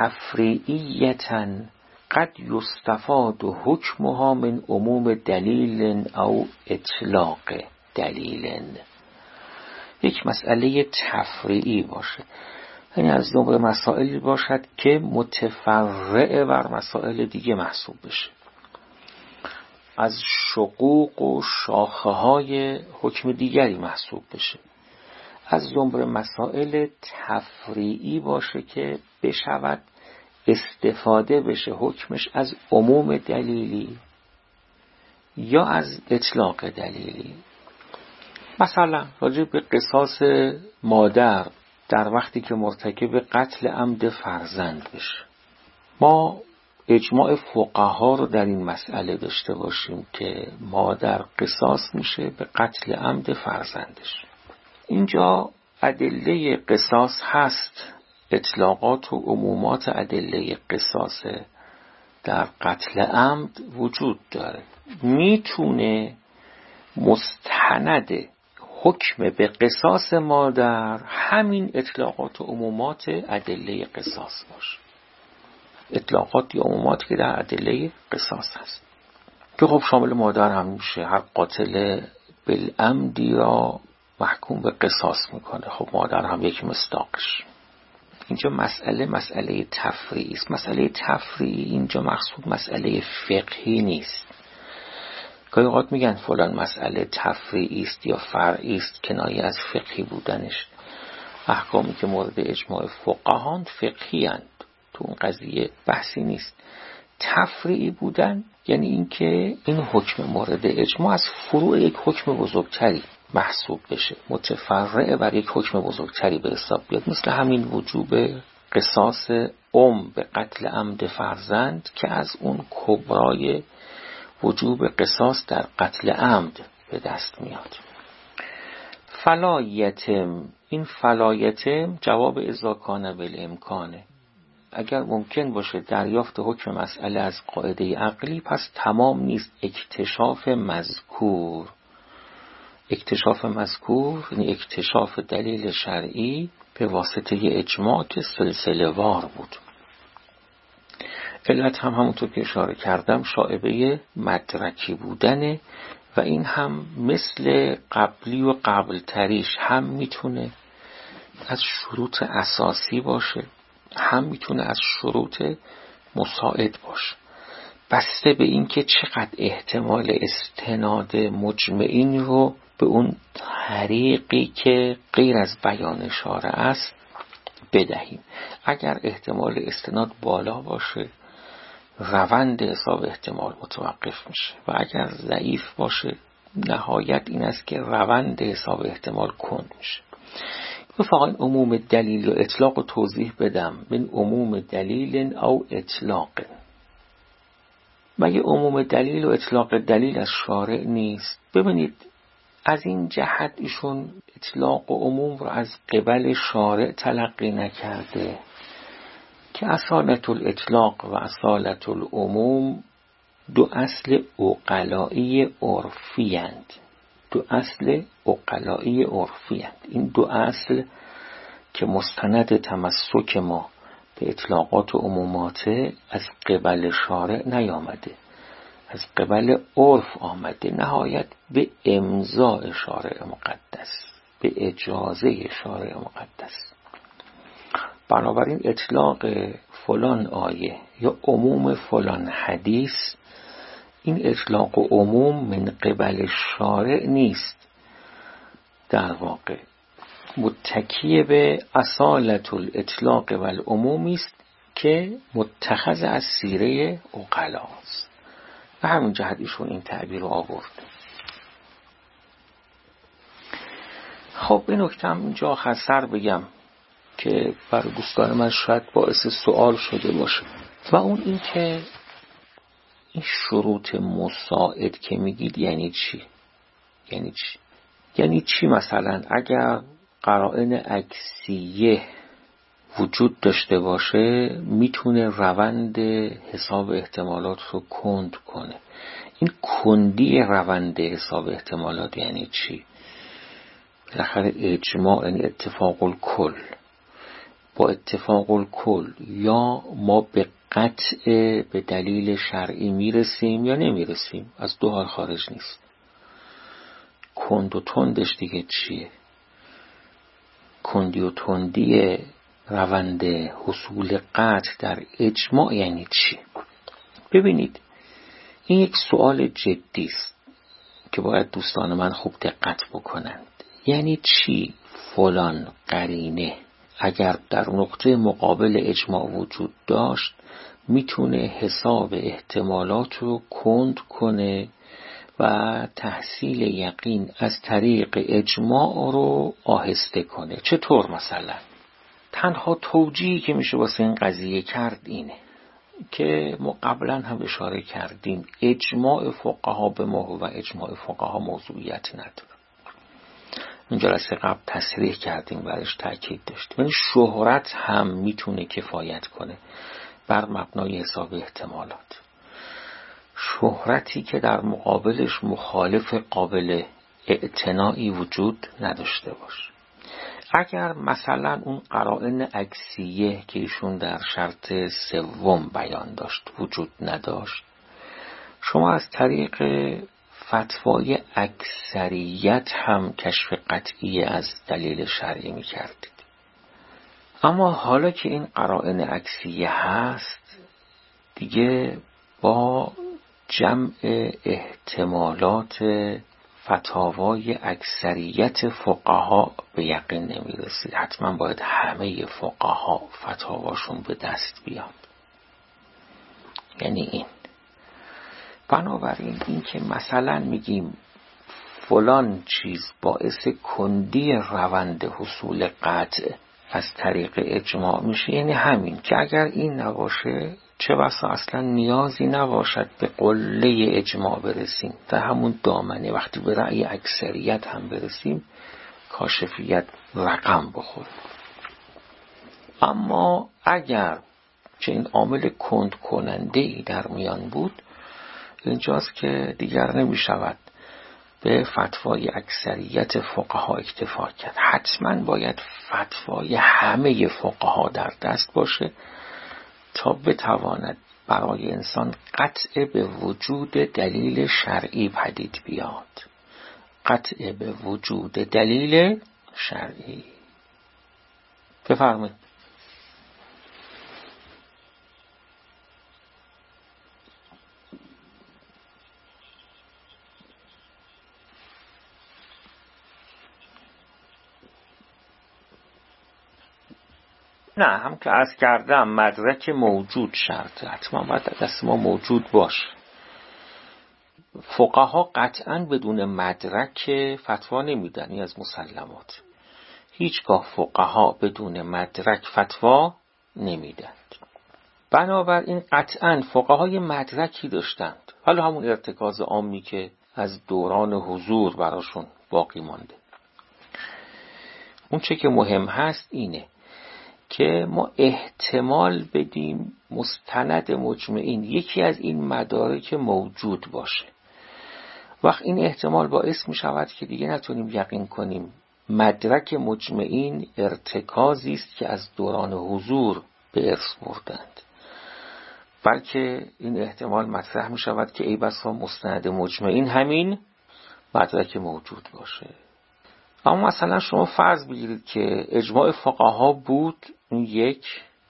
تفریعیةً قد یستفاد حکمها من عموم دلیل او اطلاق دلیل، یک مسئله تفریعی باشه، یعنی از جمله مسائلی باشد که متفرع بر مسائل دیگه محسوب بشه، از شقوق و شاخه های حکم دیگری محسوب بشه، از جمله مسائل تفریعی باشه که بشود استفاده بشه حکمش از عموم دلیلی یا از اطلاق دلیلی. مثلا راجع به قصاص مادر در وقتی که مرتکب قتل عمد فرزند بشه، ما اجماع فقها رو در این مسئله داشته باشیم که مادر قصاص میشه به قتل عمد فرزندش. اینجا ادله قصاص هست، اطلاقات و عمومات ادله قصاص در قتل عمد وجود داره. میتونه مستند حکم به قصاص ما در همین اطلاقات و عمومات ادله قصاص باشه، اطلاقات یا عموماتی که در ادله قصاص هست که خب شامل مادر هم میشه. هر قاتل بالعمد یا محکوم به قصاص میکنه، خب مادر هم یک مصداقش. اینجا مسئله مسئله تفریعی است. مسئله تفریعی اینجا مقصود مسئله فقهی نیست. گاهی اوقات میگن فلان مسئله تفریعی است یا فرعی است، کنایه از فقهی بودنش. احکامی که مورد اجماع فقهان فقهی اند، تو اون قضیه بحثی نیست. تفریعی بودن یعنی اینکه این حکم مورد اجماع از فروع یک حکم بزرگتری محسوب بشه، متفرع بر یک حکم بزرگتری به حساب بیاد. مثل همین وجوب قصاص ام به قتل عمد فرزند که از اون کبرای وجوب قصاص در قتل عمد به دست میاد. فلایتم، این فلایتم جواب اذا کان بالامکانه، اگر ممکن باشه دریافت حکم مسئله از قاعده عقلی، پس تمام نیست اکتشاف مذکور. اکتشاف مذکور یعنی اکتشاف دلیل شرعی به واسطه اجماع که سلسله وار بود. علت هم همونطور که اشاره کردم شائبه مدرکی بودنه و این هم مثل قبلی و قبل تریش هم میتونه از شروط اساسی باشه، هم میتونه از شروط مساعد باشه، بسته به این که چقدر احتمال استناد مجمعین رو به اون طریقی که غیر از بیان شارع است بدهیم. اگر احتمال استناد بالا باشه روند حساب احتمال متوقف میشه و اگر ضعیف باشه نهایت این است که روند حساب احتمال کند میشه. فقط عموم دلیل و اطلاق رو توضیح بدم. من عموم دلیل او اطلاق، مگه عموم دلیل و اطلاق دلیل از شارع نیست؟ ببینید از این جهت ایشون اطلاق و عموم رو از قبل شارع تلقی نکرده که اصالت الاطلاق و اصالت العموم دو اصل عقلائی عرفی اند. دو اصل عقلائی عرفی اند. این دو اصل که مستند تمسک ما به اطلاقات و عمومات از قبل شارع نیامده، از قبل عرف آمده، نهایت به امضاء شارع مقدس، به اجازه شارع مقدس. بنابراین اطلاق فلان آیه یا عموم فلان حدیث، این اطلاق و عموم من قبل شارع نیست، در واقع متکی به اصالت الاطلاق و العمومی است که متخذ از سیره عقلاست. و همین جهت ایشون این تعبیر رو آورد. خب این نکته هم اینجا خسر بگم که برای دوستان من شاید باعث سوال شده باشه و اون این که این شروط مساعد که میگید یعنی چی؟ یعنی چی؟ یعنی چی مثلا اگر قرائن عکسیه وجود داشته باشه میتونه روند حساب احتمالات رو کند کنه. این کندی روند حساب احتمالات یعنی چی؟ بالاخره اجماع یعنی اتفاق الکل. با اتفاق الکل یا ما به قطع به دلیل شرعی میرسیم یا نمیرسیم، از دو حال خارج نیست. کند و تندش دیگه چیه؟ کندی و تندی روند حصول قطع در اجماع یعنی چی؟ ببینید این یک سوال جدی است که باید دوستان من خوب دقت بکنند. یعنی چی فلان قرینه اگر در نقطه مقابل اجماع وجود داشت میتونه حساب احتمالات رو کند کنه و تحصیل یقین از طریق اجماع رو آهسته کنه؟ چطور مثلا؟ تنها توجیهی که میشه واسه این قضیه کرد اینه که ما قبلا هم اشاره کردیم اجماع فقها به ما و اجماع فقها موضوعیت نداره. این جلسه قبل تصریح کردیم، برش تاکید داشتیم. یعنی شهرت هم میتونه کفایت کنه بر مبنای حساب احتمالات. شهرتی که در مقابلش مخالف قابل اعتنایی وجود نداشته باشه. اگر مثلا اون قرائن عکسیه که ایشون در شرط سوم بیان داشت وجود نداشت، شما از طریق فتوای اکثریت هم کشف قطعی از دلیل شرعی می کردید. اما حالا که این قرائن عکسیه هست، دیگه با جمع احتمالات فتاوای اکثریت فقها به یقین نمی رسید. حتما باید همه فقها فتاواشون به دست بیاد. یعنی این بنابراین این که مثلا میگیم فلان چیز باعث کندی روند حصول قطع از طریق اجماع میشه، یعنی همین که اگر این نباشه چه بسا اصلا نیازی نباشد به قله اجماع برسیم، در همون دامنه وقتی به رأی اکثریت هم برسیم کاشفیت رقم بخوره. اما اگر چه این عامل کند کننده ای در میان بود، اینجاست که دیگر نمی شود به فتوای اکثریت فقها اکتفا کرد. حتما باید فتوای همه فقها در دست باشه تا بتواند برای انسان قطع به وجود دلیل شرعی پدید بیاد. قطع به وجود دلیل شرعی. بفرمایید. نه، هم که عرض کردم مدرک موجود شرطه، حتما باید دست ما موجود باشه. فقها قطعا بدون مدرک فتوا نمیدن، این از مسلمات. هیچگاه فقها بدون مدرک فتوا نمیدند. بنابراین قطعا فقهای مدرکی داشتند، حالا همون ارتکاز عامی که از دوران حضور براشون باقی مانده. اون چه که مهم هست اینه که ما احتمال بدیم مستند مجمعین یکی از این مدارک موجود باشه. وقت این احتمال باعث می شود که دیگه نتونیم یقین کنیم مدرک مجمعین ارتکازی است که از دوران حضور به ارث بردند، بلکه این احتمال مطرح می شود که ای بسا مستند مجمعین همین مدرک موجود باشه. اما مثلا شما فرض بگیرید که اجماع فقها بود این یک،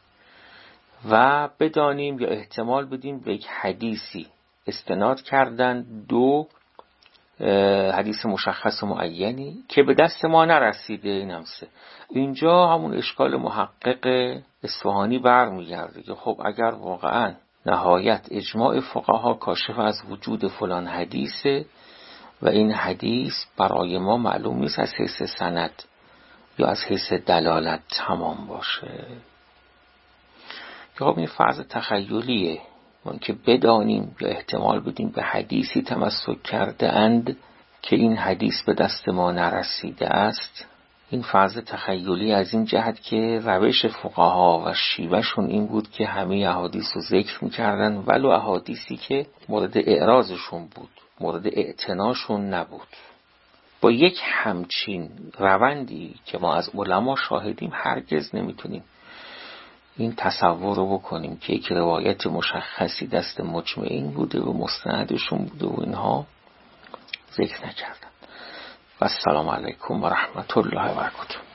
و بدانیم یا احتمال بدیم به یک حدیثی استناد کردن، دو حدیث مشخص و معینی که به دست ما نرسیده، این هم سه. اینجا همون اشکال محقق اصفهانی برمیگرده که خب اگر واقعا نهایت اجماع فقها کاشف از وجود فلان حدیثه و این حدیث برای ما معلوم نیست از حیث سند یا از حیث دلالت تمام باشه، که خب این فرض تخیلیه، من که بدانیم یا احتمال بدیم به حدیثی تمسک کرده اند که این حدیث به دست ما نرسیده است. این فرض تخیلی از این جهت که روش فقها و شیوهشون این بود که همه احادیث رو ذکر میکردن ولو احادیثی که مورد اعراضشون بود، مورد اعتناشون نبود. با یک همچین روندی که ما از علما شاهدیم هرگز نمیتونیم این تصور رو بکنیم که یک روایت مشخصی دست مجمعین بوده و مستندشون بوده و اینها ذکر نکردن. و السلام علیکم و رحمت الله و برکاته.